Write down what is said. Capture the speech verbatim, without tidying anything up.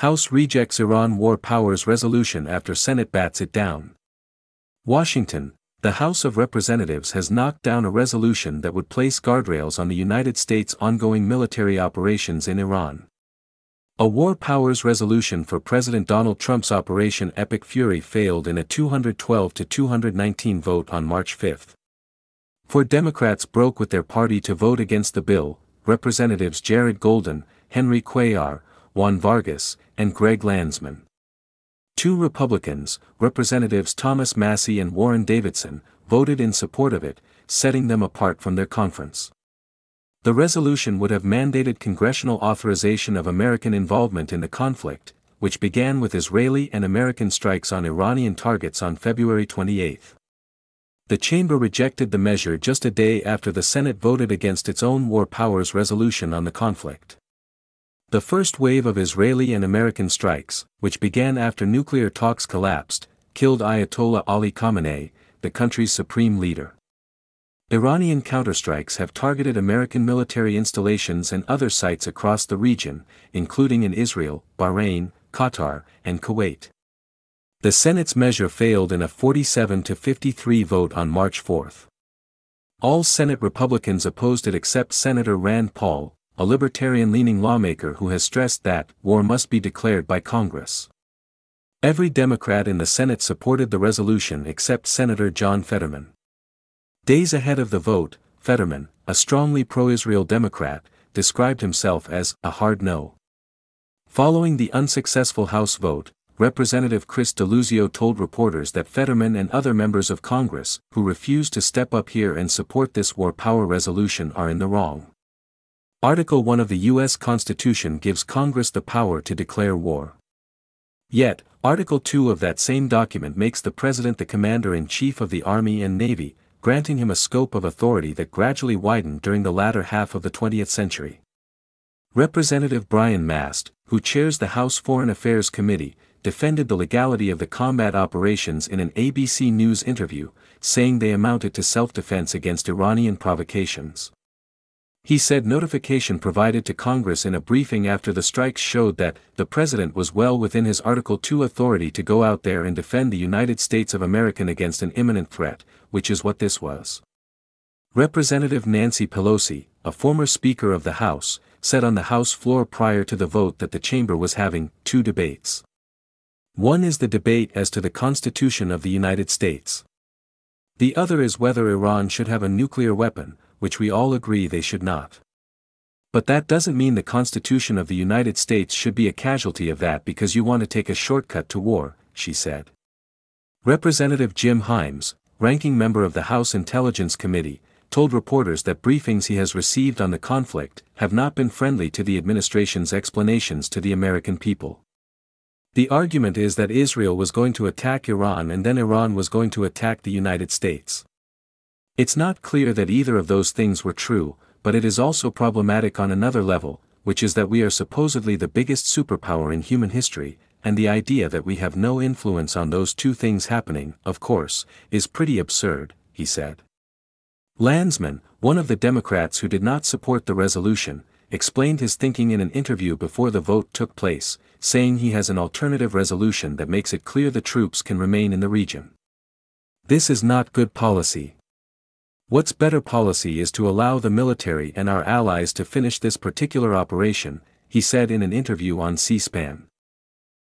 House rejects Iran war powers resolution after Senate bats it down. Washington, the House of Representatives has knocked down a resolution that would place guardrails on the United States' ongoing military operations in Iran. A war powers resolution for President Donald Trump's Operation Epic Fury failed in a two hundred twelve to two hundred nineteen vote on March fifth. Four Democrats broke with their party to vote against the bill: Representatives Jared Golden, Henry Cuellar, Juan Vargas, and Greg Landsman. Two Republicans, Representatives Thomas Massie and Warren Davidson, voted in support of it, setting them apart from their conference. The resolution would have mandated congressional authorization of American involvement in the conflict, which began with Israeli and American strikes on Iranian targets on February twenty-eighth. The chamber rejected the measure just a day after the Senate voted against its own war powers resolution on the conflict. The first wave of Israeli and American strikes, which began after nuclear talks collapsed, killed Ayatollah Ali Khamenei, the country's supreme leader. Iranian counterstrikes have targeted American military installations and other sites across the region, including in Israel, Bahrain, Qatar, and Kuwait. The Senate's measure failed in a forty-seven to fifty-three vote on March fourth. All Senate Republicans opposed it except Senator Rand Paul, a libertarian-leaning lawmaker who has stressed that war must be declared by Congress. Every Democrat in the Senate supported the resolution except Senator John Fetterman. Days ahead of the vote, Fetterman, a strongly pro-Israel Democrat, described himself as a hard no. Following the unsuccessful House vote, Representative Chris Deluzio told reporters that Fetterman and other members of Congress, who refused to step up here and support this war power resolution, are in the wrong. Article one of the U S Constitution gives Congress the power to declare war. Yet, Article two of that same document makes the President the Commander-in-Chief of the Army and Navy, granting him a scope of authority that gradually widened during the latter half of the twentieth century. Representative Brian Mast, who chairs the House Foreign Affairs Committee, defended the legality of the combat operations in an A B C News interview, saying they amounted to self-defense against Iranian provocations. He said notification provided to Congress in a briefing after the strikes showed that the President was well within his Article two authority to go out there and defend the United States of America against an imminent threat, which is what this was. Representative Nancy Pelosi, a former Speaker of the House, said on the House floor prior to the vote that the chamber was having two debates. One is the debate as to the Constitution of the United States. The other is whether Iran should have a nuclear weapon, which we all agree they should not. But that doesn't mean the Constitution of the United States should be a casualty of that because you want to take a shortcut to war, she said. Representative Jim Himes, ranking member of the House Intelligence Committee, told reporters that briefings he has received on the conflict have not been friendly to the administration's explanations to the American people. The argument is that Israel was going to attack Iran and then Iran was going to attack the United States. It's not clear that either of those things were true, but it is also problematic on another level, which is that we are supposedly the biggest superpower in human history, and the idea that we have no influence on those two things happening, of course, is pretty absurd, he said. Landsman, one of the Democrats who did not support the resolution, explained his thinking in an interview before the vote took place, saying he has an alternative resolution that makes it clear the troops can remain in the region. This is not good policy. What's better policy is to allow the military and our allies to finish this particular operation, he said in an interview on C-SPAN.